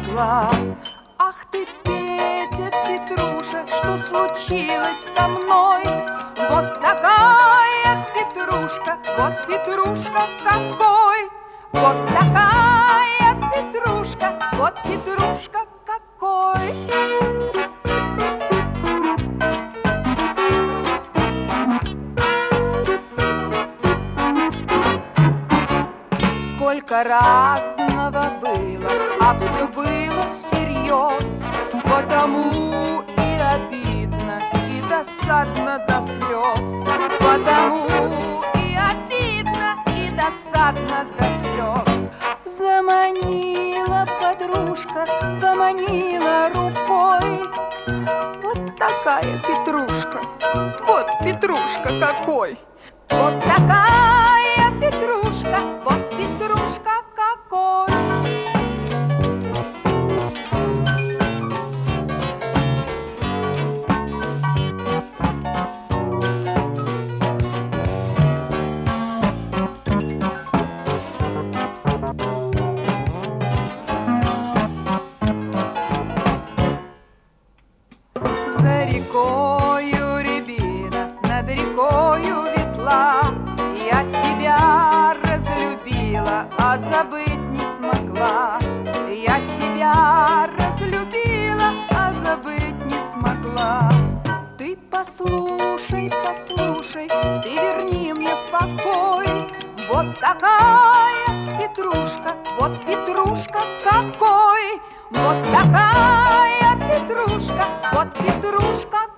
смогла. Ах ты, Петя, Петруша, что случилось со мной? Вот такая Петрушка, вот Петрушка какой! Вот такая Петрушка, вот Петрушка какой! Сколько разного было, а все было всерьез, потому и обидно, и досадно до слез. Потому и обидно, и досадно до слез. Заманила подружка, поманила рукой. Вот такая Петрушка, вот Петрушка какой! Вот такая Петрушка, вот Петрушка какой! За рекою рябина, над рекою ветла, я тебя разлюбила, а забыть не смогла. Я тебя разлюбила, а забыть не смогла. Ты послушай, послушай, ты верни мне покой. Вот такая Петрушка, вот Петрушка какой! Вот такая Петрушка, вот Петрушка